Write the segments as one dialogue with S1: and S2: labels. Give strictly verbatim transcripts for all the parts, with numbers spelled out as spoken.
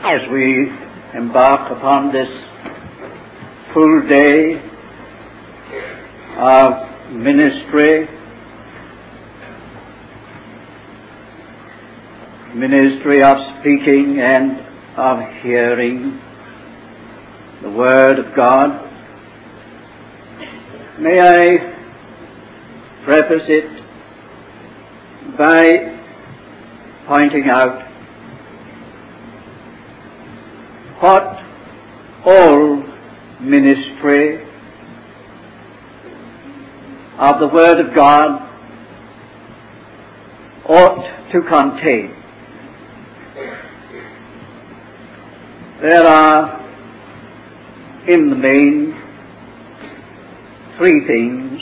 S1: as we embark upon this full day of ministry, ministry of speaking and of hearing the Word of God, may I preface it by pointing out what all ministry of the Word of God ought to contain. There are, in the main, three things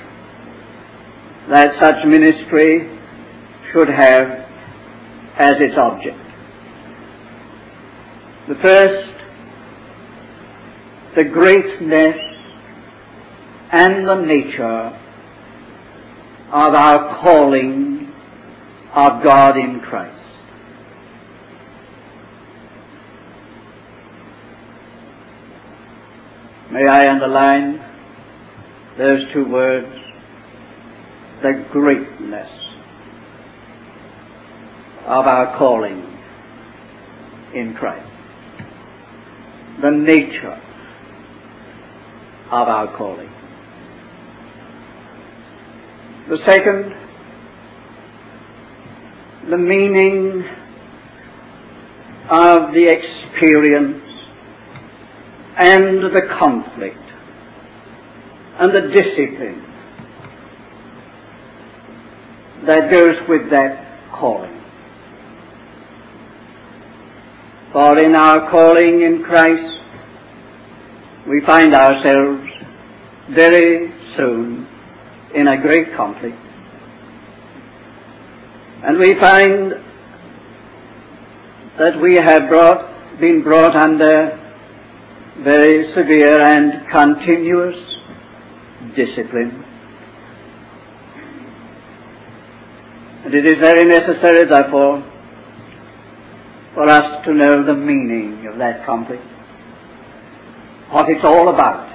S1: that such ministry should have as its object. The first, the greatness and the nature of our calling of God in Christ. May I underline those two words, the greatness of our calling in Christ. The nature of our calling. The second, the meaning of the experience and the conflict and the discipline that goes with that calling. For in our calling in Christ, we find ourselves very soon in a great conflict. And we find that we have brought, been brought under very severe and continuous discipline. And it is very necessary, therefore, for us to know the meaning of that conflict, what it's all about,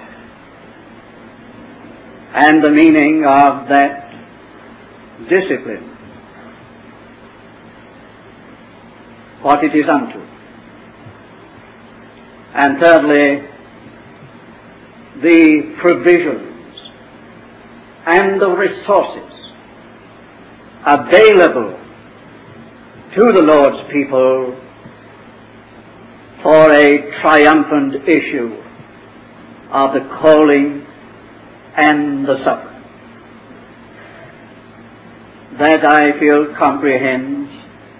S1: and the meaning of that discipline, what it is unto. And thirdly, the provisions and the resources available to the Lord's people for a triumphant issue of the calling and the suffering. That, I feel, comprehends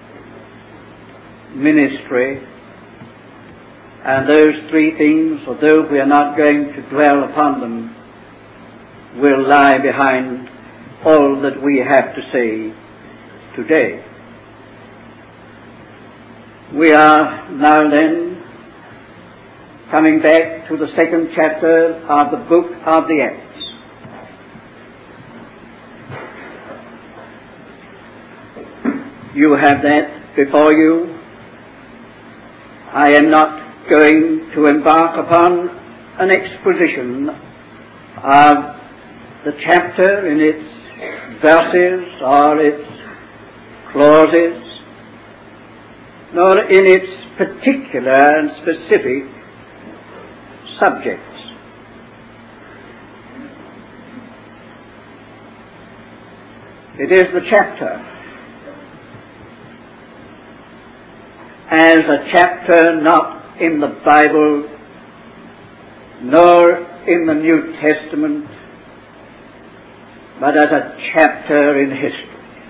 S1: ministry, and those three things, although we are not going to dwell upon them, will lie behind all that we have to say today. We are now then coming back to the second chapter of the book of the Acts. You have that before you. I am not going to embark upon an exposition of the chapter in its verses or its clauses, nor in its particular and specific subjects. It is the chapter as a chapter not in the Bible nor in the New Testament, but as a chapter in history.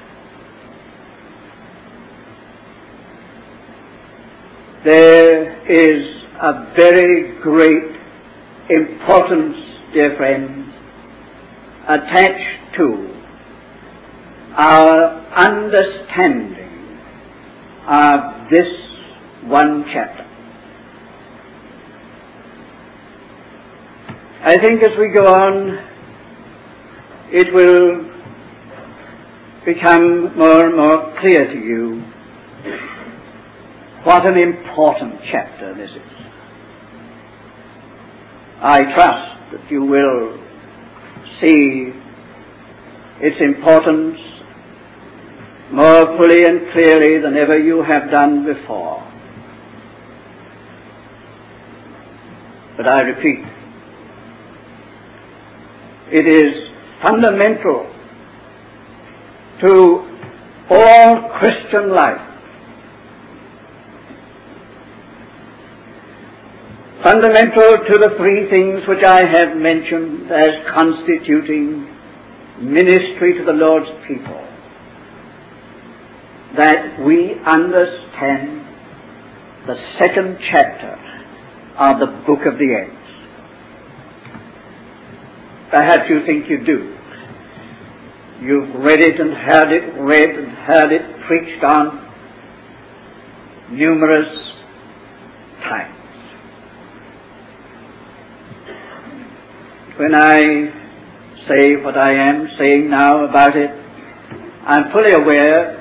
S1: There is a very great importance, dear friends, attached to our understanding of this one chapter. I think as we go on, it will become more and more clear to you what an important chapter this is. I trust that you will see its importance more fully and clearly than ever you have done before. But I repeat, it is fundamental to all Christian life. Fundamental to the three things which I have mentioned as constituting ministry to the Lord's people, that we understand the second chapter of the book of the Acts. Perhaps you think you do. You've read it and heard it, read and heard it preached on numerous times. When I say what I am saying now about it, I'm fully aware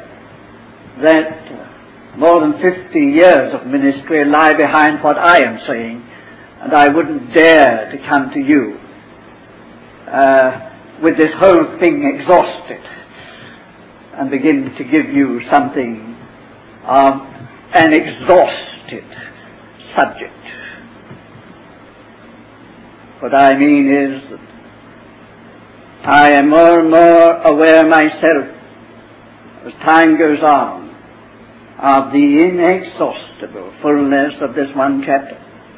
S1: that more than fifty years of ministry lie behind what I am saying, and I wouldn't dare to come to you uh, with this whole thing exhausted and begin to give you something of an exhausted subject. What I mean is that I am more and more aware myself as time goes on of the inexhaustible fullness of this one chapter.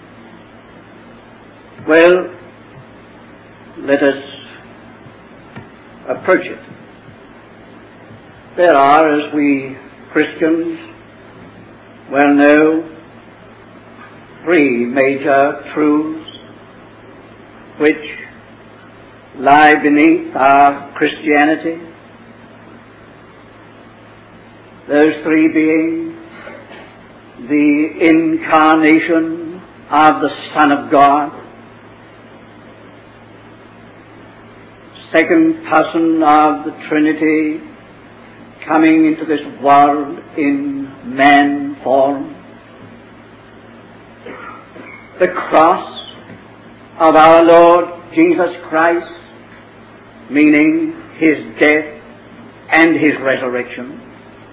S1: Well, let us approach it. There are, as we Christians well know, three major truths which lie beneath our Christianity. Those three being the incarnation of the Son of God, second person of the Trinity coming into this world in man form, the cross of our Lord Jesus Christ, meaning his death and his resurrection.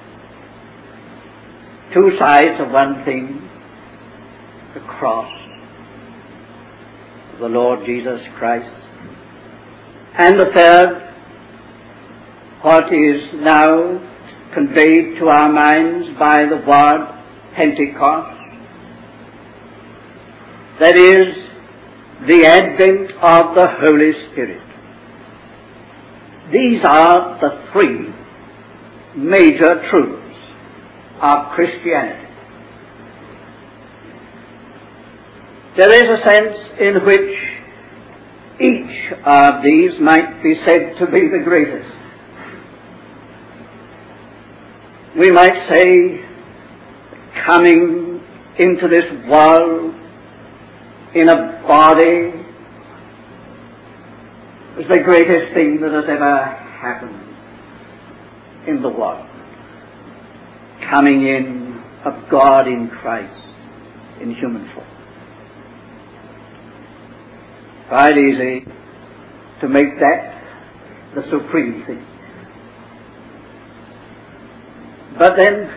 S1: Two sides of one thing, the cross of the Lord Jesus Christ. And the third, what is now conveyed to our minds by the word Pentecost, that is, the advent of the Holy Spirit. These are the three major truths of Christianity. There is a sense in which each of these might be said to be the greatest. We might say, coming into this world in a body is the greatest thing that has ever happened in the world. Coming in of God in Christ in human form. Quite easy to make that the supreme thing. But then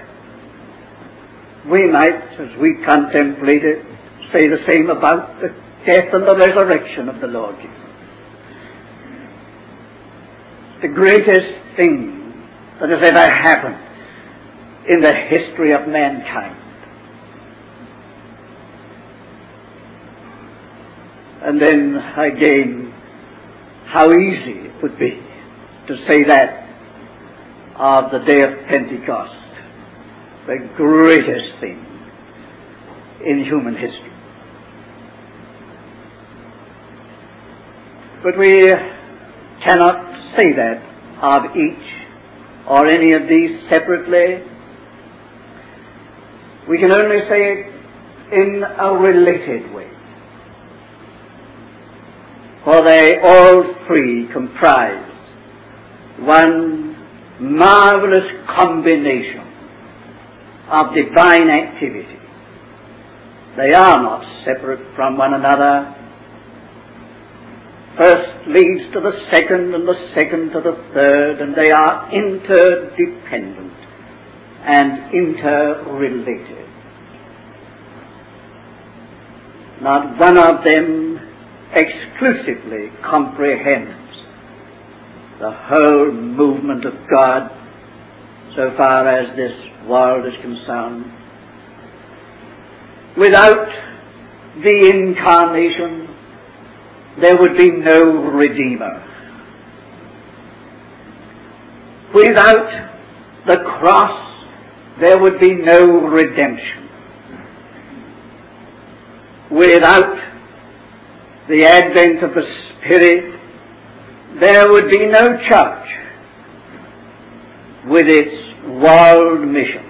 S1: we might, as we contemplate it, say the same about the death and the resurrection of the Lord Jesus. The greatest thing that has ever happened in the history of mankind. And then again, how easy it would be to say that of the day of Pentecost, the greatest thing in human history. But we cannot say that of each or any of these separately. We can only say it in a related way. For they all three comprise one marvelous combination of divine activity. They are not separate from one another. First leads to the second, and the second to the third, and they are interdependent and interrelated. Not one of them exclusively comprehends the whole movement of God so far as this world is concerned. Without the incarnation, there would be no Redeemer. Without the cross, there would be no redemption. Without the advent of the Spirit, there would be no church with its world mission.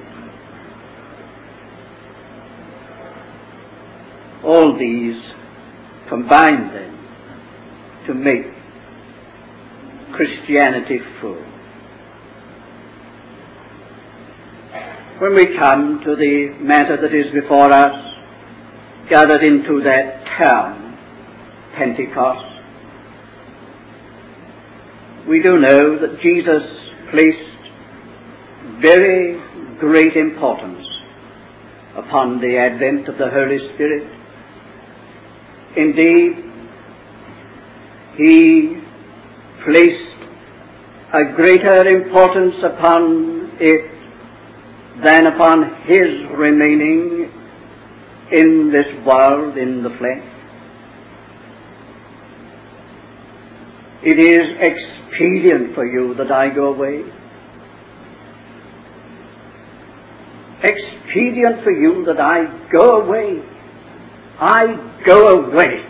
S1: All these combine then to make Christianity full. When we come to the matter that is before us, gathered into that term, Pentecost, we do know that Jesus placed very great importance upon the advent of the Holy Spirit. Indeed, he placed a greater importance upon it than upon his remaining in this world in the flesh. It is expedient for you that I go away. Expedient for you that I go away. I go away.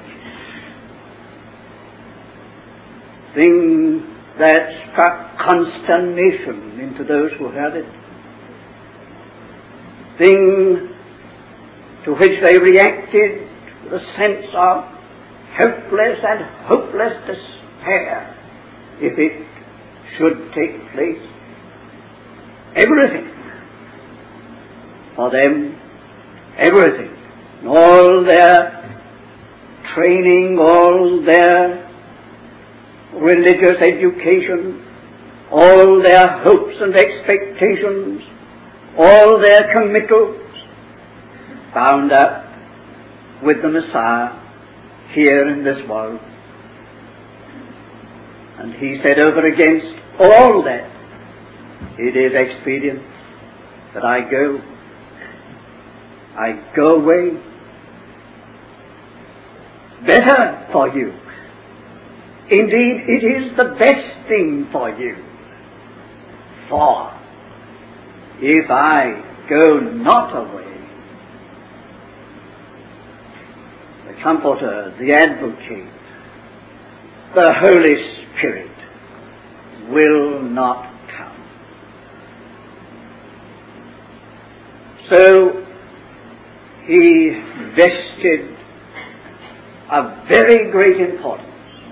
S1: Thing that struck consternation into those who heard it. Thing to which they reacted with a sense of helpless and hopeless despair if it should take place. Everything for them, everything, and all their training, all their religious education, all their hopes and expectations, all their committals, bound up with the Messiah here in this world. And he said over against all that, it is expedient that I go. I go away. Better for you. Indeed, it is the best thing for you. For if I go not away, the Comforter, the Advocate, the Holy Spirit will not come. So he vested a very great importance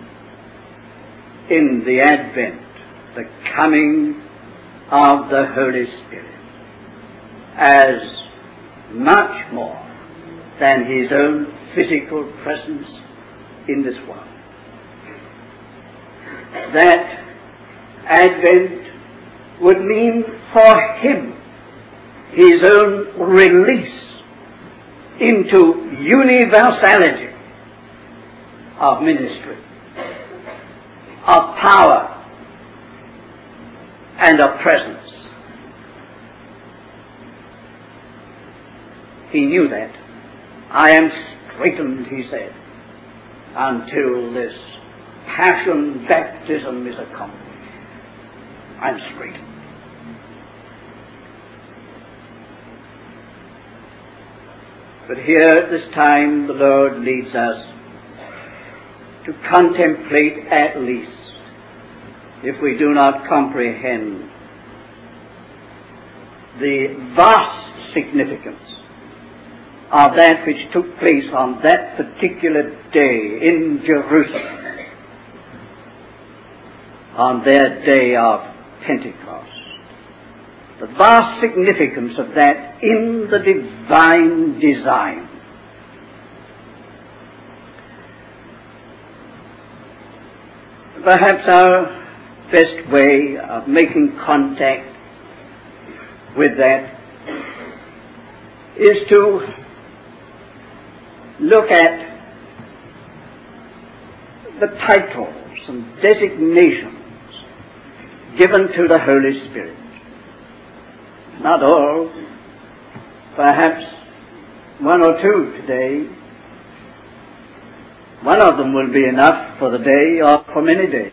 S1: in the advent, the coming of the Holy Spirit, as much more than his own physical presence in this world. That advent would mean for him his own release into universality of ministry, of power, and of presence. He knew that. I am straitened, he said, until this passion baptism is accomplished. I'm straitened. But here at this time the Lord leads us to contemplate at least, if we do not comprehend, the vast significance of that which took place on that particular day in Jerusalem, on their day of Pentecost. the vast significance of that in the divine design. Perhaps our best way of making contact with that is to look at the titles and designations given to the Holy Spirit. Not all, perhaps one or two today. One of them will be enough for the day or for many days.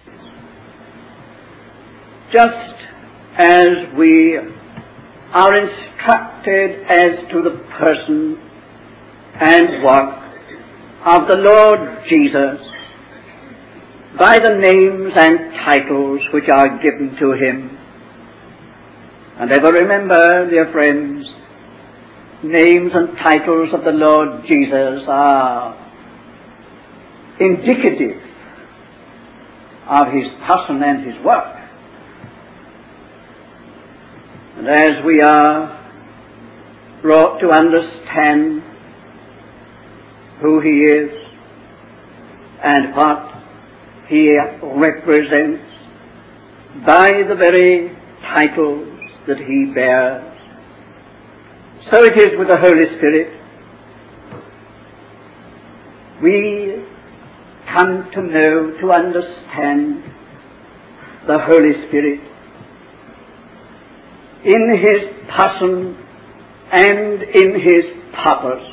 S1: Just as we are instructed as to the person and work of the Lord Jesus by the names and titles which are given to him. And ever remember, dear friends, names and titles of the Lord Jesus are indicative of his person and his work. And as we are brought to understand who he is and what he represents by the very titles that he bears, so it is with the Holy Spirit. We come to know, to understand the Holy Spirit in his person and in his purpose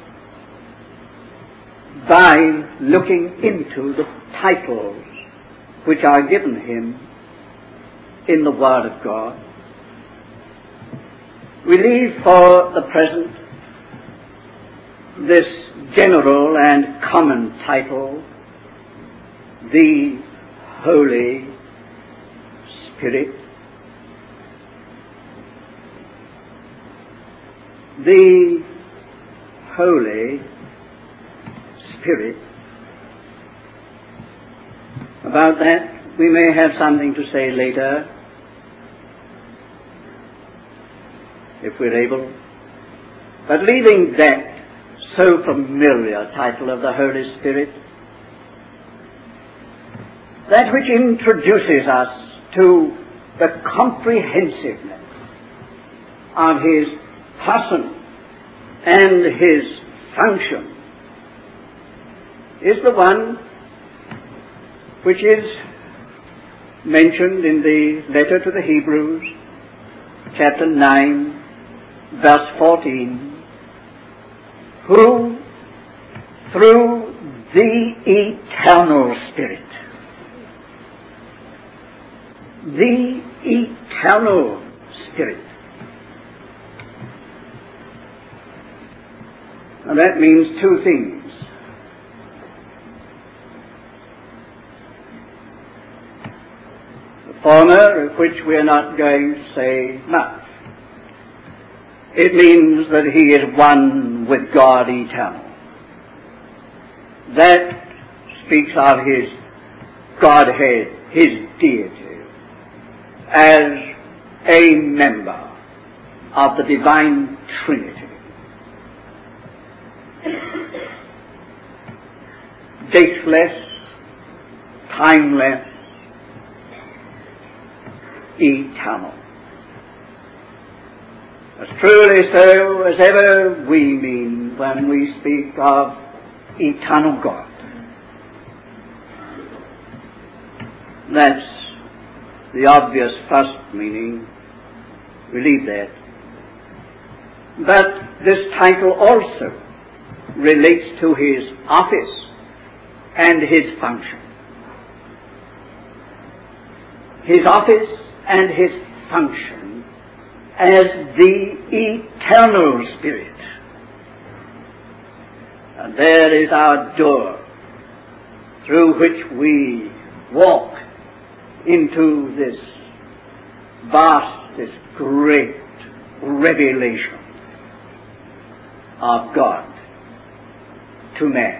S1: by looking into the titles which are given him in the Word of God. We leave for the present this general and common title, the Holy Spirit. The Holy Spirit. About that we may have something to say later, if we're able. But leaving that so familiar title of the Holy Spirit, that which introduces us to the comprehensiveness of his person and his function, is the one which is mentioned in the letter to the Hebrews, chapter nine, verse fourteen, who through the eternal Spirit, the eternal Spirit. Now that means two things. The former, of which we are not going to say much. It means that he is one with God eternal. That speaks of his Godhead, his deity, as a member of the divine Trinity. Dateless, timeless, eternal. As truly so as ever we mean when we speak of eternal God. That's the obvious first meaning. We leave that. But this title also relates to his office and his function. His office and his function as the eternal Spirit. And there is our door through which we walk into this vast, this great revelation of God to man.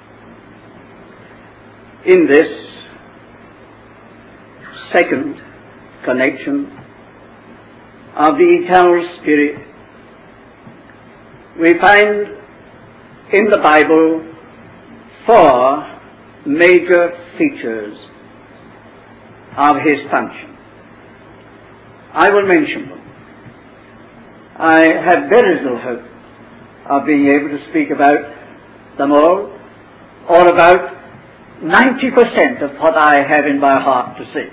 S1: In this second connection, of the eternal Spirit, we find in the Bible four major features of his function. I will mention them. I have very little hope of being able to speak about them all, or about ninety percent of what I have in my heart to say.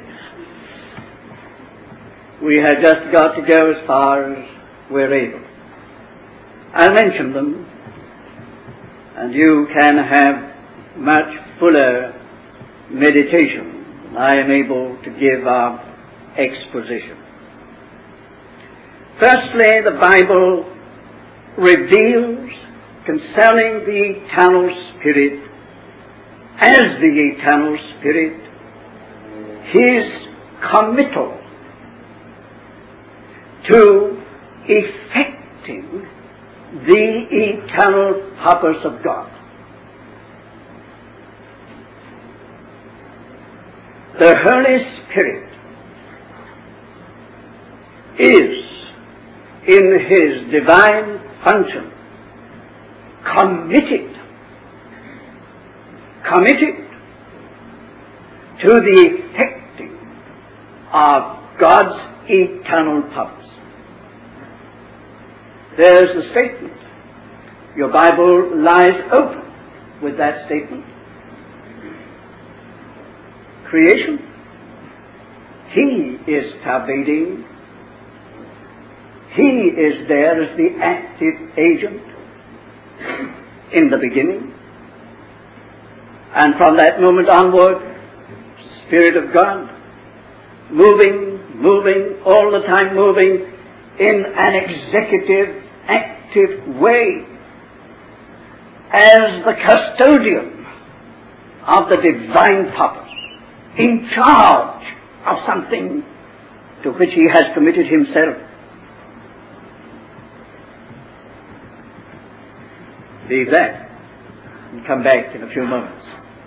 S1: We have just got to go as far as we're able. I'll mention them, and you can have much fuller meditation than I am able to give of exposition. Firstly, the Bible reveals concerning the eternal Spirit, as the eternal Spirit, his committal to effecting the eternal purpose of God. The Holy Spirit is, in his divine function, committed, committed to the effecting of God's eternal purpose. There's the statement. Your Bible lies open with that statement. Creation. He is pervading. He is there as the active agent in the beginning. And from that moment onward, Spirit of God, moving, moving, all the time moving in an executive, active way, as the custodian of the divine purpose, in charge of something to which he has committed himself. Leave that and come back in a few moments.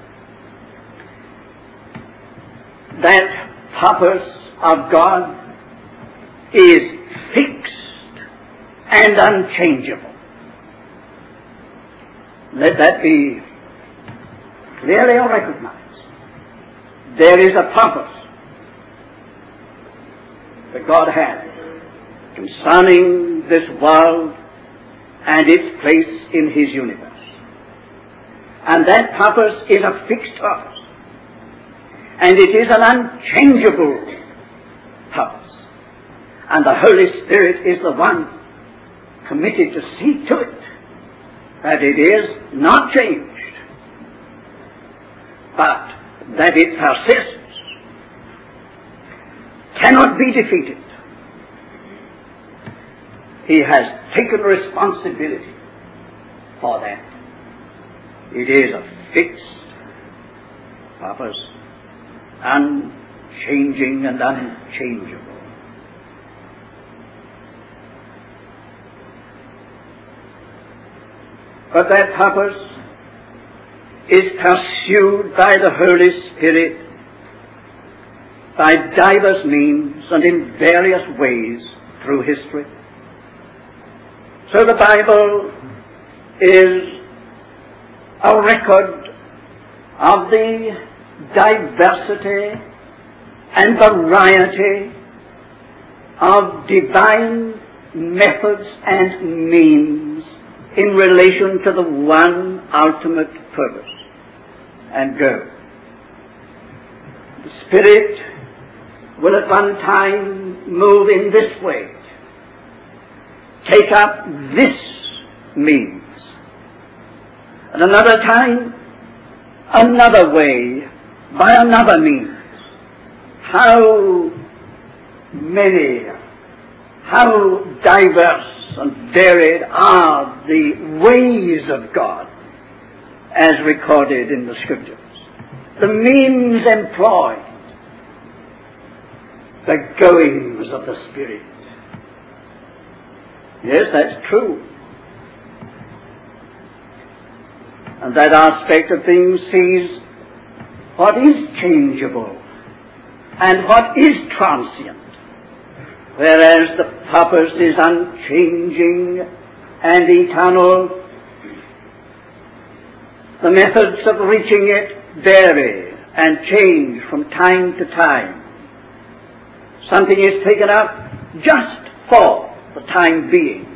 S1: That purpose of God is fixed and unchangeable. Let that be clearly recognized. There is a purpose that God has concerning this world and its place in his universe. And that purpose is a fixed purpose. And it is an unchangeable purpose. And the Holy Spirit is the one committed to see to it that it is not changed, but that it persists, cannot be defeated. He has taken responsibility for that. It is a fixed purpose, unchanging and unchangeable. But that purpose is pursued by the Holy Spirit by divers means and in various ways through history. So the Bible is a record of the diversity and variety of divine methods and means in relation to the one ultimate purpose and goal. The Spirit will at one time move in this way, take up this means, at another time another way, by another means. How many, how diverse and varied are the ways of God as recorded in the Scriptures. The means employed, the goings of the Spirit. Yes, that's true. And that aspect of things sees what is changeable and what is transient, whereas the purpose is unchanging and eternal. The methods of reaching it vary and change from time to time. Something is taken up just for the time being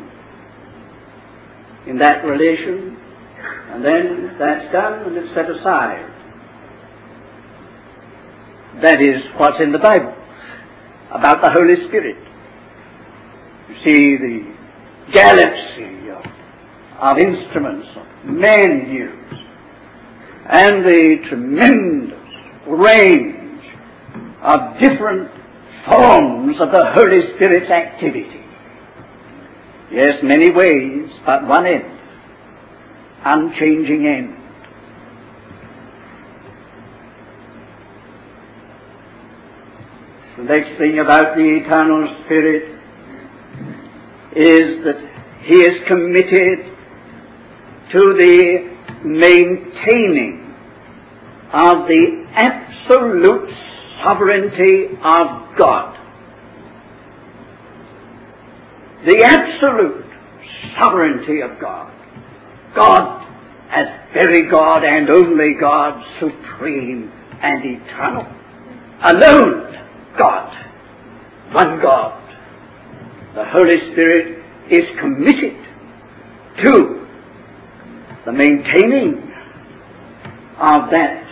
S1: in that relation, and then that's done and it's set aside. That is what's in the Bible about the Holy Spirit. You see the galaxy of, of instruments men use, and the tremendous range of different forms of the Holy Spirit's activity. Yes, many ways, but one end, unchanging end. The next thing about the eternal Spirit is that He is committed to the maintaining of the absolute sovereignty of God. The absolute sovereignty of God. God as very God and only God, supreme and eternal. Alone God. One God. The Holy Spirit is committed to the maintaining of that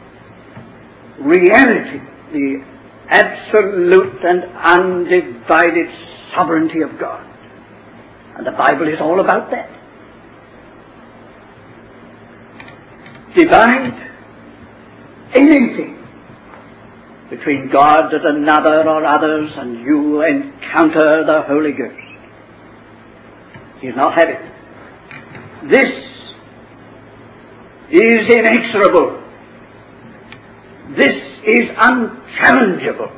S1: reality, the absolute and undivided sovereignty of God. And the Bible is all about that. Divide anything between God and another or others, and you encounter the Holy Ghost. He'll not have it. This is inexorable. This is unchallengeable.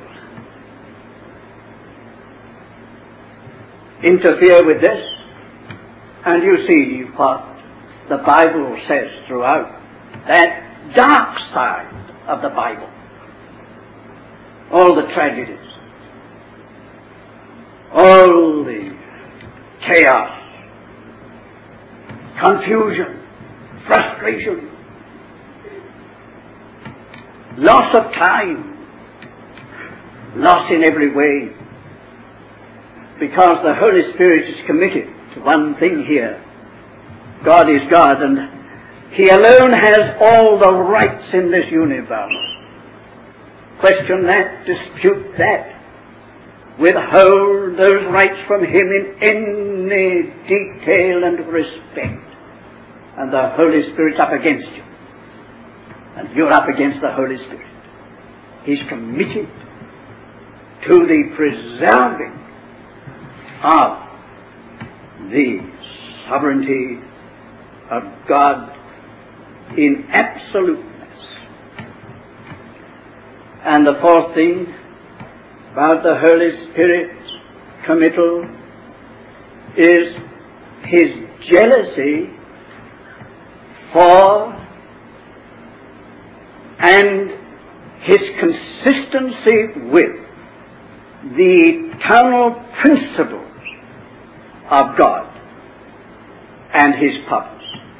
S1: Interfere with this, and you see what the Bible says throughout that dark side of the Bible. All the tragedies, all the chaos, confusion, frustration, loss of time, loss in every way, because the Holy Spirit is committed to one thing here. God is God, and He alone has all the rights in this universe. Question that, dispute that, withhold those rights from Him in any detail and respect, and the Holy Spirit's up against you, and you're up against the Holy Spirit. He's committed to the preserving of the sovereignty of God in absoluteness. And the fourth thing about the Holy Spirit's committal is His jealousy for and His consistency with the eternal principles of God and His purpose.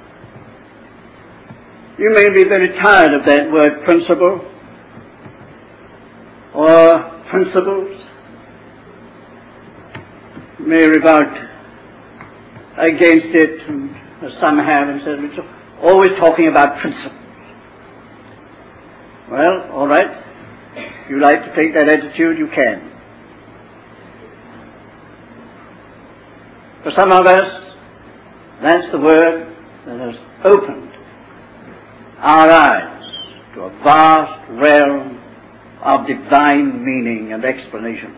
S1: You may be very tired of that word principle or principles. You may revolt against it, and some have, and said, it's always talking about principles. Well, all right. If you like to take that attitude, you can. For some of us, that's the word that has opened our eyes to a vast realm of divine meaning and explanation.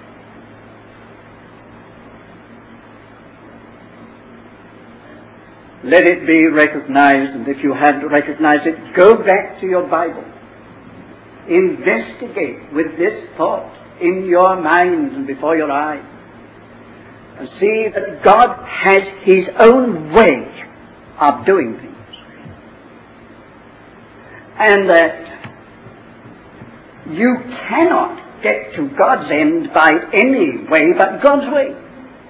S1: Let it be recognized, and if you haven't recognized it, go back to your Bible. Investigate with this thought in your minds and before your eyes, and see that God has His own way of doing things, and that you cannot get to God's end by any way but God's way.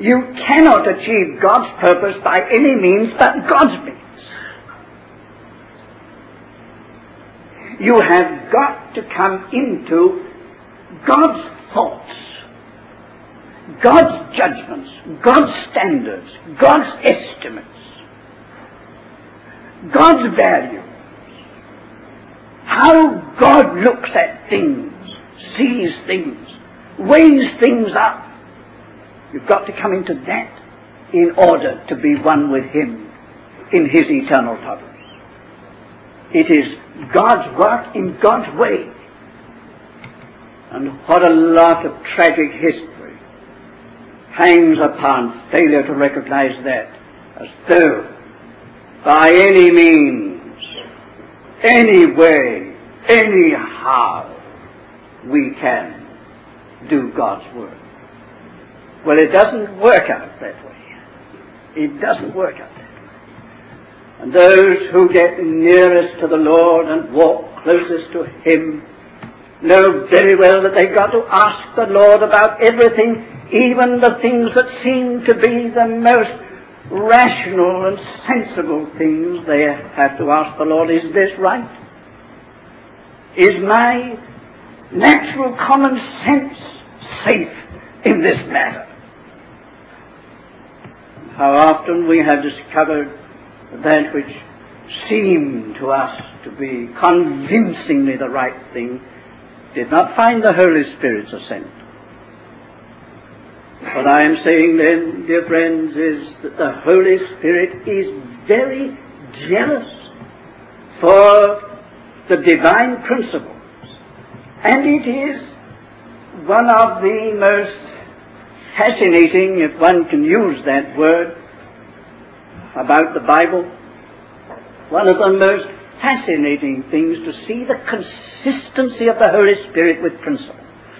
S1: You cannot achieve God's purpose by any means but God's means. You have got to come into God's thoughts, God's judgments, God's standards, God's estimates, God's values. How God looks at things, sees things, weighs things up. You've got to come into that in order to be one with Him in His eternal purpose. It is God's work in God's way. And what a lot of tragic history hangs upon failure to recognize that, as though by any means, any way, anyhow, we can do God's work. Well, it doesn't work out that way. It doesn't work out that way. And those who get nearest to the Lord and walk closest to Him know very well that they've got to ask the Lord about everything, even the things that seem to be the most rational and sensible things. They have to ask the Lord, is this right? Is my natural common sense safe in this matter? How often we have discovered that which seemed to us to be convincingly the right thing did not find the Holy Spirit's assent. What I am saying then, dear friends, is that the Holy Spirit is very jealous for the divine principles. And it is one of the most fascinating, if one can use that word, about the Bible, one of the most fascinating things to see the consistency of the Holy Spirit with principle.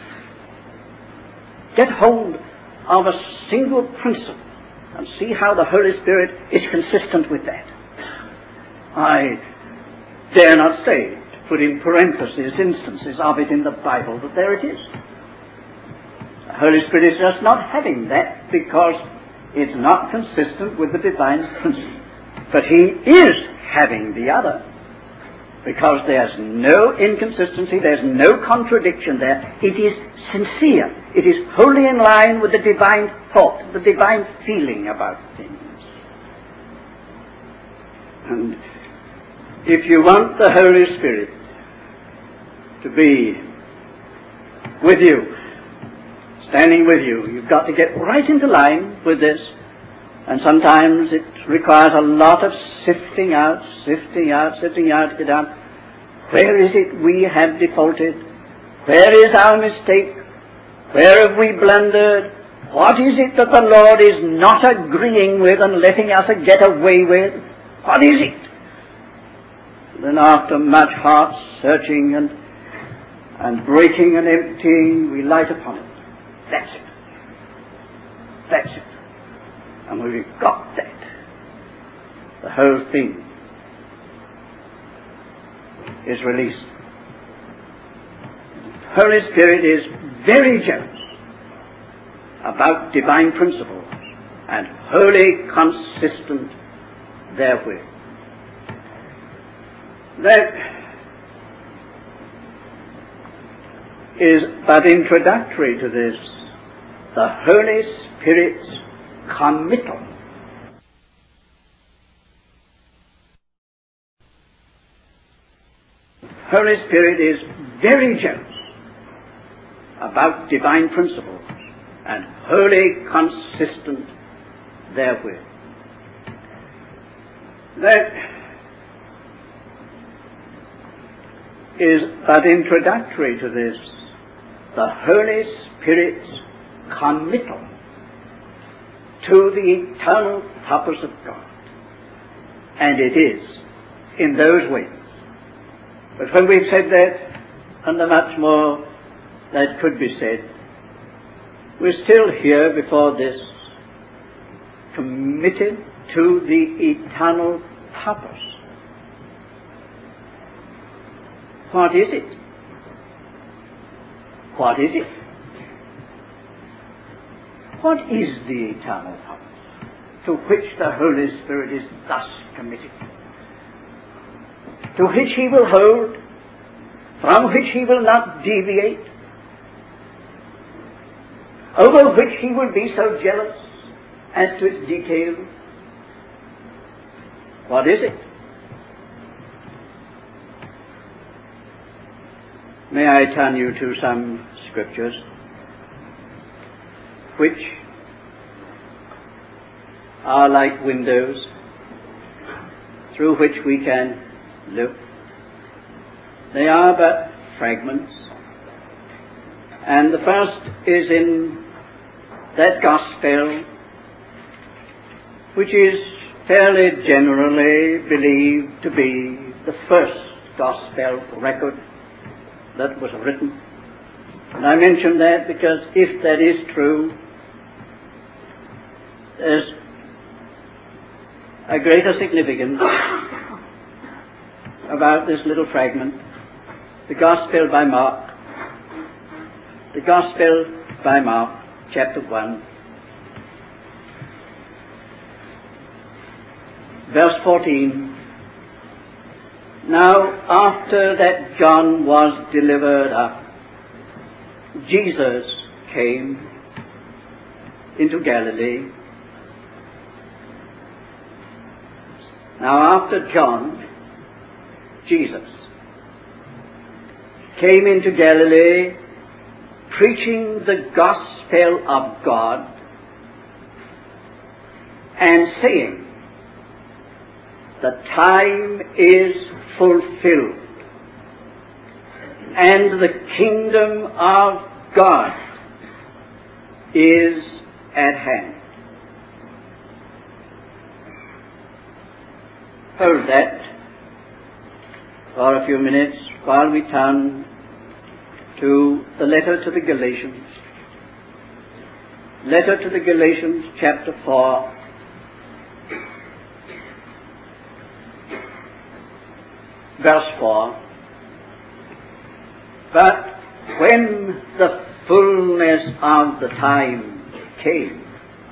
S1: Get hold of a single principle and see how the Holy Spirit is consistent with that. I dare not say, to put in parentheses, instances of it in the Bible, but there it is. The Holy Spirit is just not having that because it's not consistent with the divine principle. But He is having the other because there's no inconsistency, there's no contradiction there. It is sincere. It is wholly in line with the divine thought, the divine feeling about things. And if you want the Holy Spirit to be with you, standing with you, you've got to get right into line with this. And sometimes it requires a lot of sifting out, sifting out, sifting out to get down. Where is it we have defaulted? Where is our mistake? Where have we blundered? What is it that the Lord is not agreeing with and letting us get away with? What is it? Then after much heart searching and, and breaking and emptying, we light upon it. That's it. That's it. And when we've got that, the whole thing is released. The Holy Spirit is very jealous about divine principles and wholly consistent therewith. That is but introductory to this, the Holy Spirit's committal. Holy Spirit is very jealous about divine principles and wholly consistent therewith. That is but introductory to this, the Holy Spirit's committal to the eternal purpose of God. And it is in those ways. But when we've said that, and the much more that could be said, we're still here before this, committed to the eternal purpose. What is it? What is it? What is the eternal promise to which the Holy Spirit is thus committed? To which he will hold, from which he will not deviate, over which he will be so jealous as to its details. What is it? May I turn you to some scriptures which are like windows through which we can look. They are but fragments. And the first is in that gospel which is fairly generally believed to be the first gospel record that was written. And I mention that because if that is true, there's a greater significance about this little fragment, the Gospel by Mark. The Gospel by Mark, chapter one, verse fourteen. Now, after that John was delivered up, Jesus came into Galilee. Now, after John, Jesus came into Galilee, preaching the gospel of God and saying, the time is fulfilled and the kingdom of God is at hand. Hold that for a few minutes while we turn to the letter to the Galatians. Letter to the Galatians, chapter four. Verse four. But when the fullness of the time came,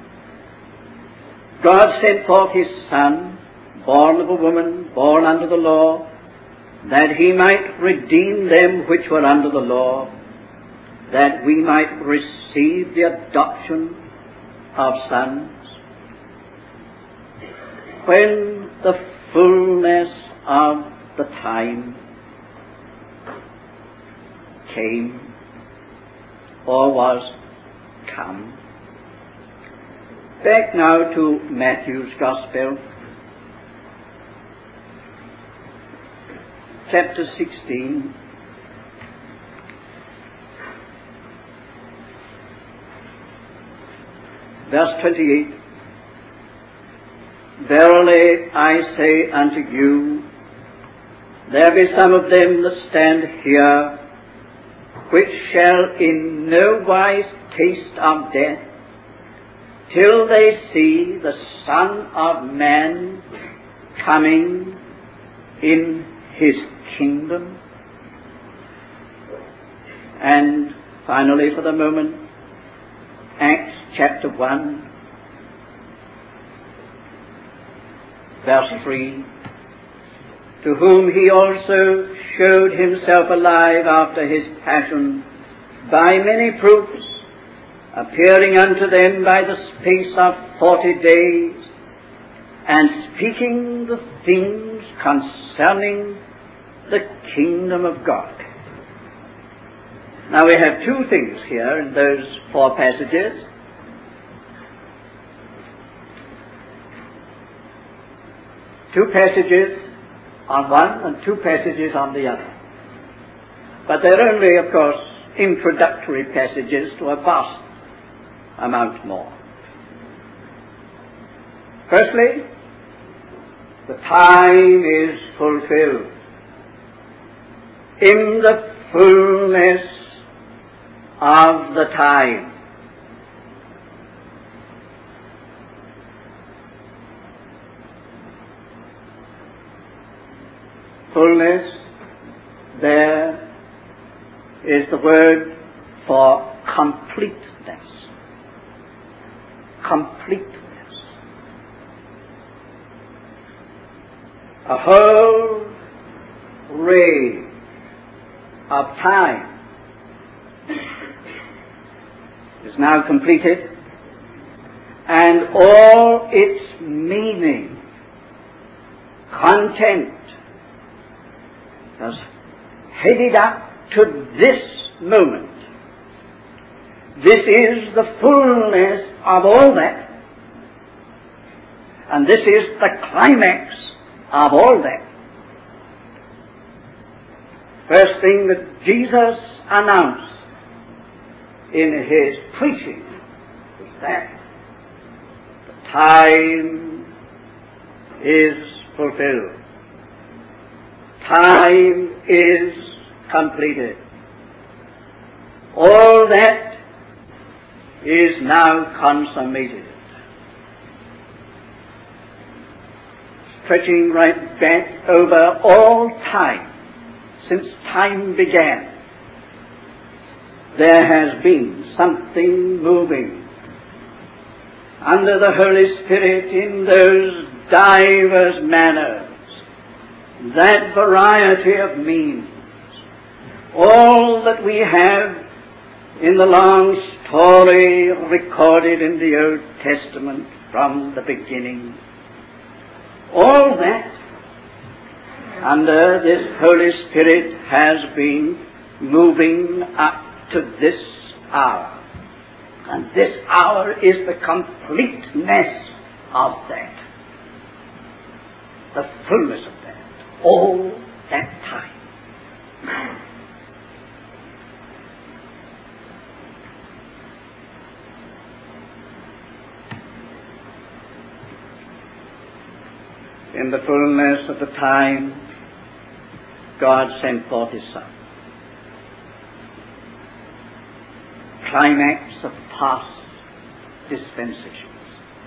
S1: God sent forth his Son, born of a woman, born under the law, that he might redeem them which were under the law, that we might receive the adoption of sons. When the fullness of the time came, or was come. Back now to Matthew's Gospel, chapter sixteen. Verse twenty-eight. Verily I say unto you, there be some of them that stand here, which shall in no wise taste of death, till they see the Son of Man coming in his kingdom. And finally, for the moment, Acts chapter one, verse three. To whom he also showed himself alive after his passion by many proofs, appearing unto them by the space of forty days, and speaking the things concerning the kingdom of God. Now we have two things here in those four passages. Two passages on one and two passages on the other. But they're only, of course, introductory passages to a vast amount more. Firstly, the time is fulfilled. In the fullness of the time. Fullness, there is the word for completeness. completeness. A whole range of time is now completed, and all its meaning, content, has headed up to this moment. This is the fullness of all that, and this is the climax of all that. First thing that Jesus announced in his preaching was that the time is fulfilled. Time is completed. All that is now consummated. Stretching right back over all time, since time began, there has been something moving under the Holy Spirit in those divers manners, that variety of means. All that we have in the long story recorded in the Old Testament from the beginning, all that under this Holy Spirit has been moving up to this hour. And this hour is the completeness of that. The fullness of that. All that time. In the fullness of the time, God sent forth His Son. Climax of past dispensations.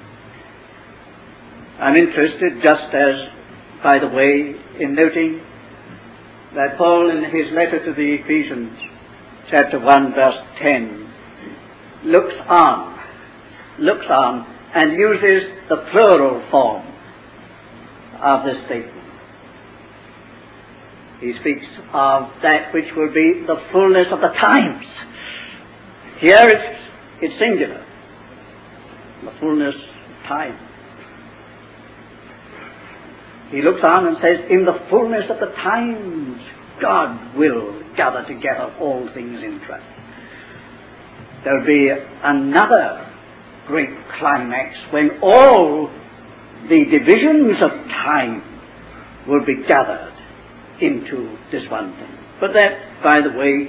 S1: I'm interested, just as, by the way, in noting that Paul in his letter to the Ephesians, chapter one, verse ten, looks on, looks on, and uses the plural form of this statement. He speaks of that which will be the fullness of the times. Here it's, it's singular. The fullness of time. He looks on and says, in the fullness of the times, God will gather together all things in Christ. There'll be another great climax when all the divisions of time will be gathered into this one thing. But that, by the way,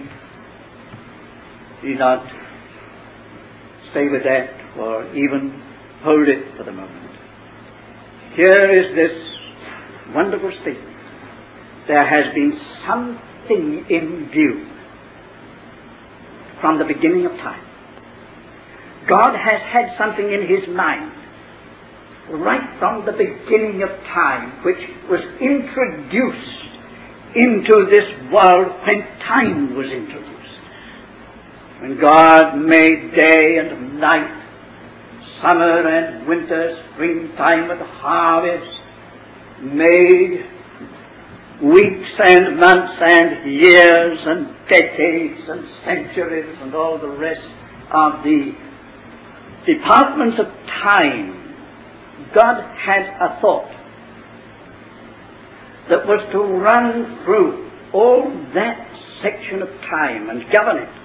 S1: do not stay with that or even hold it for the moment. Here is this wonderful statement. There has been something in view from the beginning of time. God has had something in His mind right from the beginning of time, which was introduced into this world when time was introduced. When God made day and night, summer and winter, springtime and harvest, made weeks and months and years and decades and centuries and all the rest of the departments of time, God had a thought that was to run through all that section of time and govern it.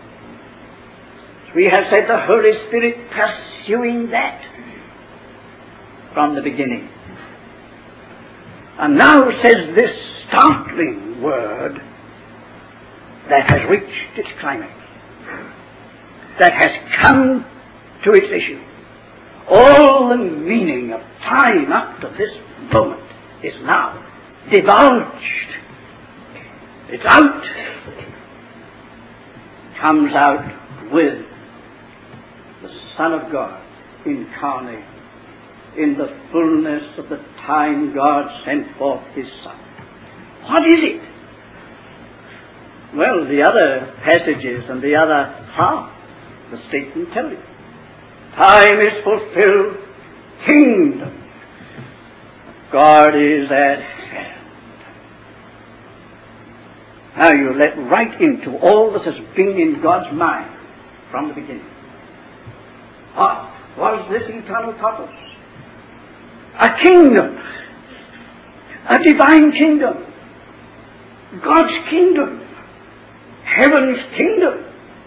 S1: We have said the Holy Spirit pursuing that from the beginning. And now says this startling word that has reached its climax, that has come to its issue. All the meaning of time up to this moment is now divulged. It's out. Comes out with the Son of God incarnate. In the fullness of the time, God sent forth His Son. What is it? Well, the other passages and the other half, the statement tell you. Time is fulfilled. Kingdom. God is at hand. Now you let right into all that has been in God's mind from the beginning. What was this eternal purpose? A kingdom. A divine kingdom. God's kingdom. Heaven's kingdom.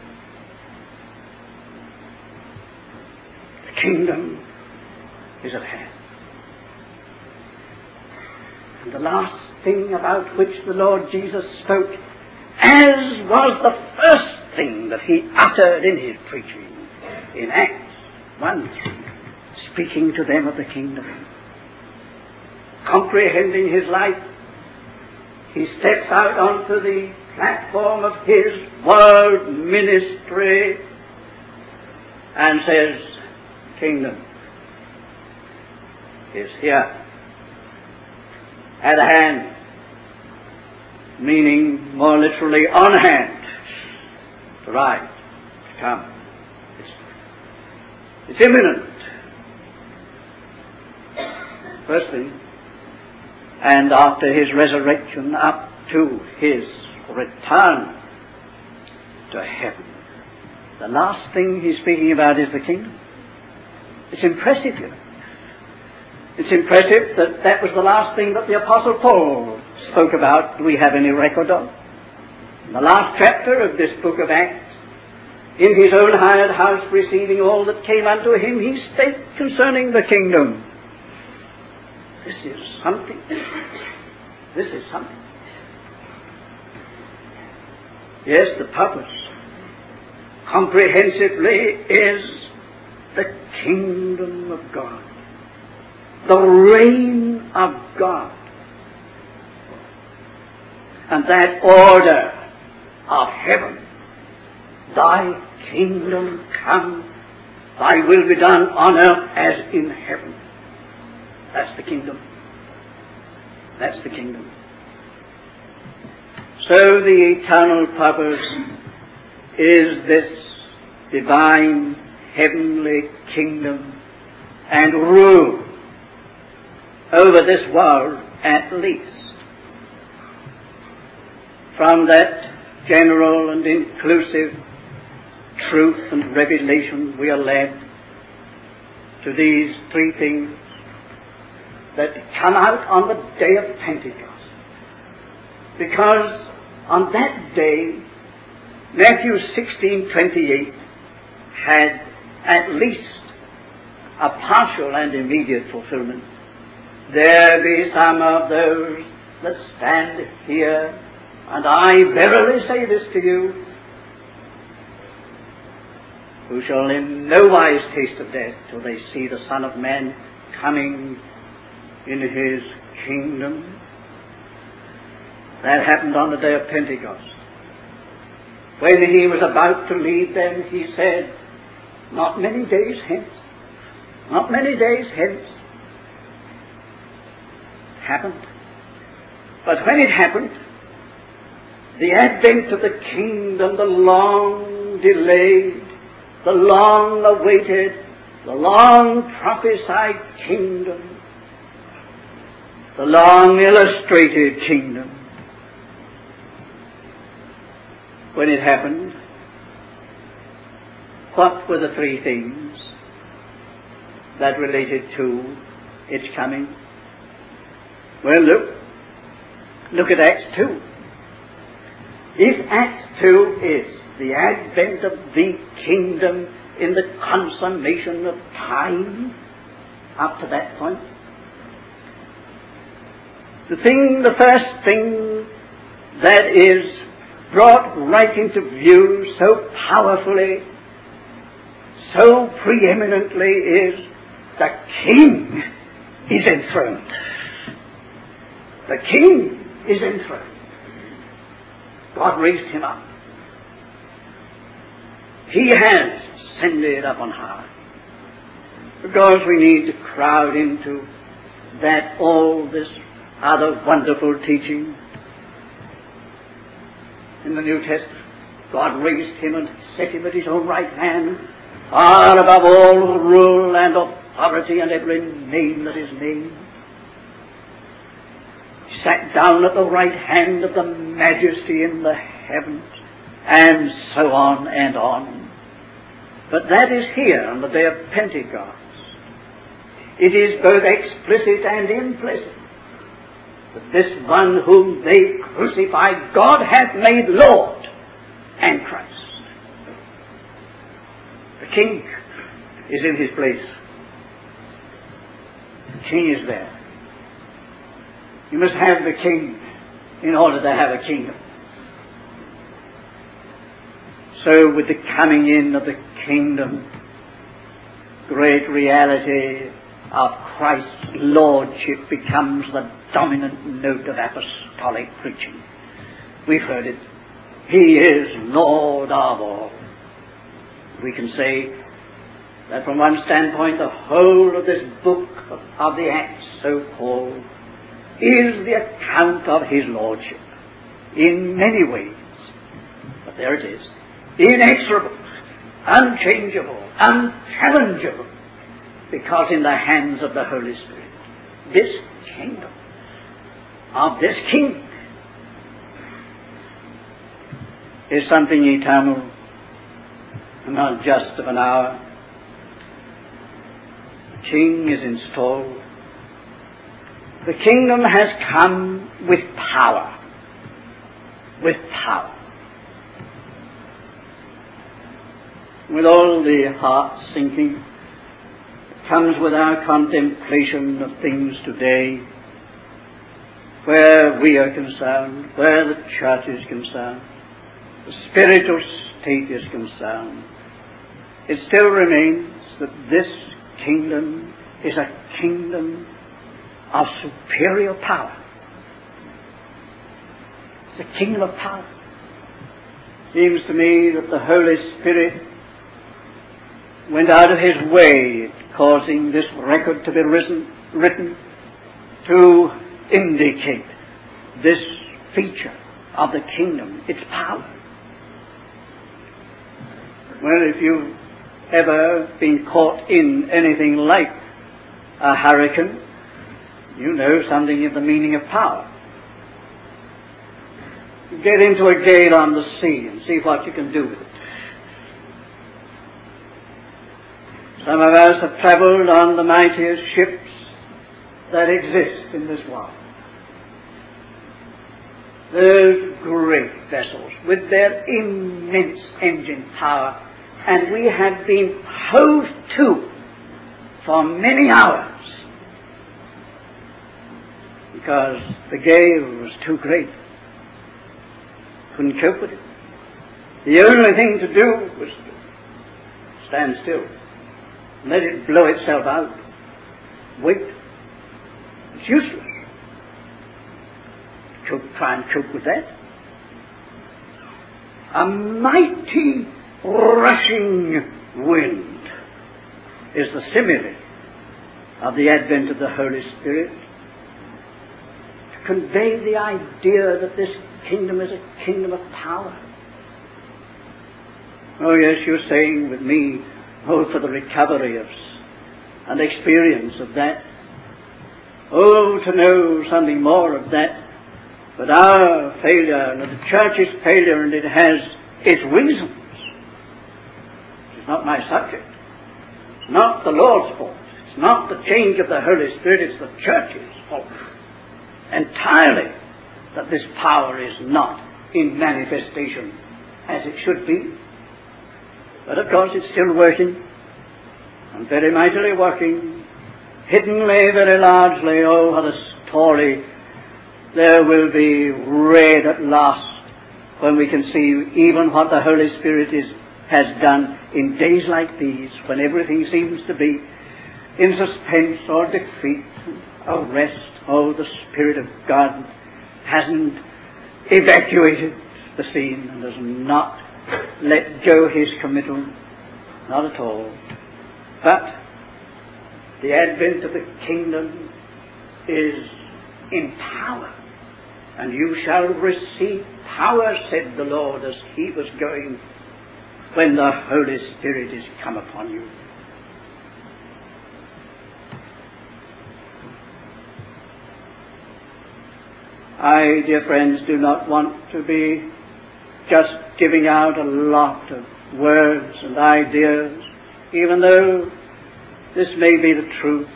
S1: The kingdom is at hand. And the last thing about which the Lord Jesus spoke, as was the first thing that he uttered in his preaching, in Acts one three, speaking to them of the kingdom, comprehending his life, he steps out onto the platform of his world ministry and says, kingdom is here, at hand, meaning more literally on hand, to rise, to come. It's, it's imminent. First thing, and after his resurrection up to his return to heaven. The last thing he's speaking about is the kingdom. It's impressive here. It's impressive that that was the last thing that the Apostle Paul spoke about. Do we have any record of? In the last chapter of this book of Acts, in his own hired house receiving all that came unto him, he spake concerning the kingdom. This is something. This is something. Yes, the purpose, comprehensively, is the kingdom of God. The reign of God. And that order of heaven. Thy kingdom come, thy will be done on earth as in heaven. That's the kingdom. That's the kingdom. So the eternal purpose is this divine heavenly kingdom and rule over this world, at least. From that general and inclusive truth and revelation we are led to these three things that come out on the day of Pentecost. Because on that day, Matthew sixteen twenty-eight had at least a partial and immediate fulfillment. There be some of those that stand here, and I verily say this to you, who shall in no wise taste of death till they see the Son of Man coming in his kingdom. That happened on the day of Pentecost. When he was about to leave them, he said, not many days hence, not many days hence, happened. But when it happened, the advent of the kingdom, the long delayed, the long awaited, the long prophesied kingdom, the long illustrated kingdom, when it happened, what were the three things that related to its coming? Well, look, look at Acts two. If Acts two is the advent of the kingdom in the consummation of time up to that point, the thing, the first thing that is brought right into view so powerfully, so preeminently is the King is enthroned. The King is enthroned. God raised him up. He has ascended up on high. Because we need to crowd into that all this other wonderful teaching in the New Testament. God raised him and set him at his own right hand far above all rule and authority and every name that is named. He sat down at the right hand of the Majesty in the heavens, and so on and on. But that is here on the day of Pentecost. It is both explicit and implicit that this one whom they crucified, God hath made Lord and Christ. The King is in his place. The King is there. You must have the King in order to have a kingdom. So with the coming in of the kingdom, great reality of Christ's lordship becomes the dominant note of apostolic preaching. We've heard it. He is Lord of all. We can say that from one standpoint, the whole of this book of the Acts, so called, is the account of his lordship in many ways. But there it is. Inexorable, unchangeable, unchallengeable, because in the hands of the Holy Spirit, this kingdom of this King is something eternal, not just of an hour. The King is installed. The kingdom has come with power. With power. With all the heart sinking, it comes with our contemplation of things today, where we are concerned, where the church is concerned, the spiritual state is concerned. It still remains that this kingdom is a kingdom of superior power. It's a kingdom of power. Seems to me that the Holy Spirit went out of his way, causing this record to be written, written to indicate this feature of the kingdom, its power. Well, if you've ever been caught in anything like a hurricane, you know something of the meaning of power. You get into a gale on the sea and see what you can do with it. Some of us have travelled on the mightiest ships that exist in this world. Those great vessels with their immense engine power, and we have been hove to for many hours because the gale was too great. Couldn't cope with it. The only thing to do was to stand still. Let it blow itself out. Wait. It's useless. Could try and cope with that. A mighty rushing wind is the simile of the advent of the Holy Spirit, to convey the idea that this kingdom is a kingdom of power. Oh yes, you're saying with me, oh, for the recovery of and experience of that. Oh, to know something more of that. But our failure, and the church's failure, and it has its reasons. It's not my subject. It's not the Lord's fault. It's not the change of the Holy Spirit. It's the church's fault. Entirely that this power is not in manifestation as it should be. But of course it's still working, and very mightily working, hiddenly, very largely. Oh, how the story there will be read at last when we can see even what the Holy Spirit is, has done in days like these, when everything seems to be in suspense or defeat or rest. Oh, the Spirit of God hasn't evacuated the scene and has not let go his committal, not at all. But the advent of the kingdom is in power, and you shall receive power, said the Lord, as he was going when the Holy Spirit is come upon you. I, dear friends, do not want to be just giving out a lot of words and ideas, even though this may be the truth.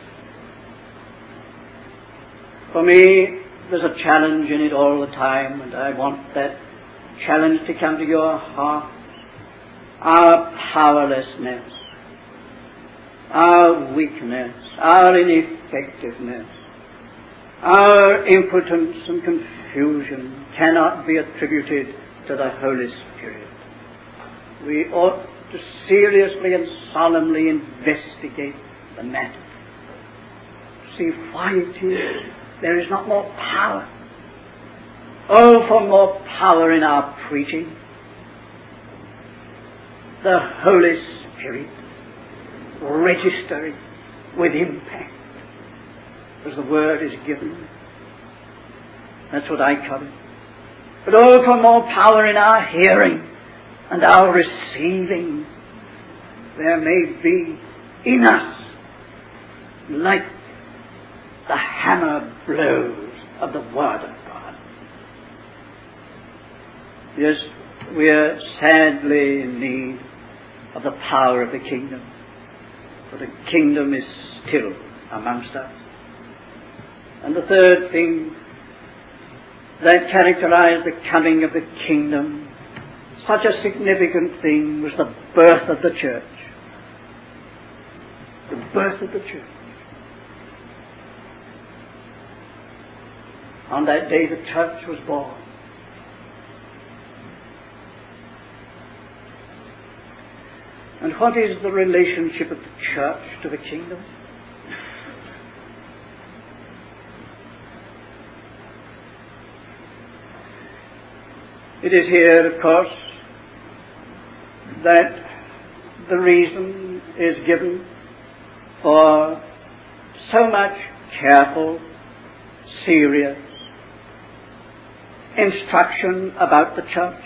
S1: For me, there's a challenge in it all the time, and I want that challenge to come to your heart. Our powerlessness, our weakness, our ineffectiveness, our impotence and confusion cannot be attributed to the Holy Spirit. We ought to seriously and solemnly investigate the matter. See why it is there is not more power. Oh, for more power in our preaching. The Holy Spirit registering with impact as the word is given. That's what I cover. But oh, for more power in our hearing and our receiving. There may be in us, like the hammer blows of the Word of God. Yes, we are sadly in need of the power of the kingdom, for the kingdom is still amongst us. And the third thing that characterized the coming of the kingdom, such a significant thing, was the birth of the church. The birth of the church. On that day the church was born. And what is the relationship of the church to the kingdom? It is here, of course, that the reason is given for so much careful, serious instruction about the church.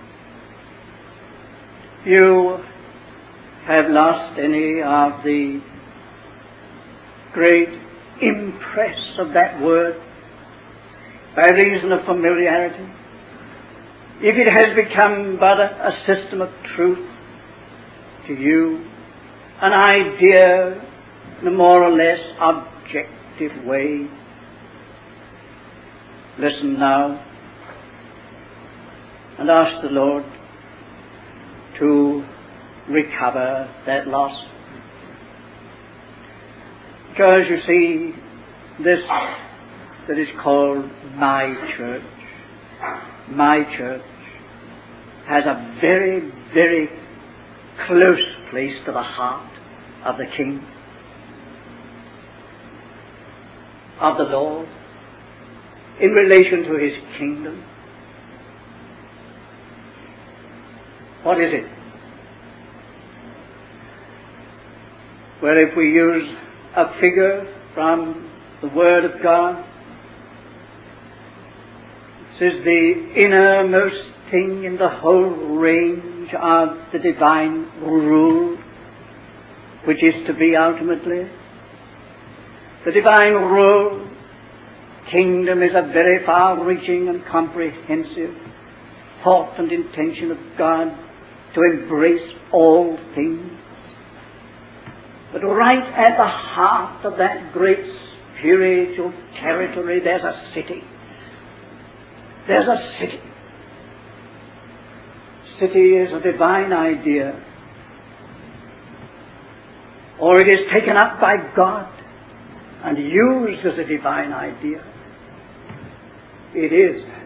S1: You have lost any of the great impress of that word by reason of familiarity. If it has become but a, a system of truth to you, an idea in a more or less objective way, listen now and ask the Lord to recover that loss. Because you see, this that is called my church, my church, has a very, very close place to the heart of the King, of the Lord, in relation to His kingdom. What is it? Well, if we use a figure from the Word of God, it says the innermost thing in the whole range of the divine rule, which is to be ultimately. The divine rule, kingdom, is a very far-reaching and comprehensive thought and intention of God to embrace all things. But right at the heart of that great spiritual territory, there's a city. There's a city. City is a divine idea, or it is taken up by God and used as a divine idea. It is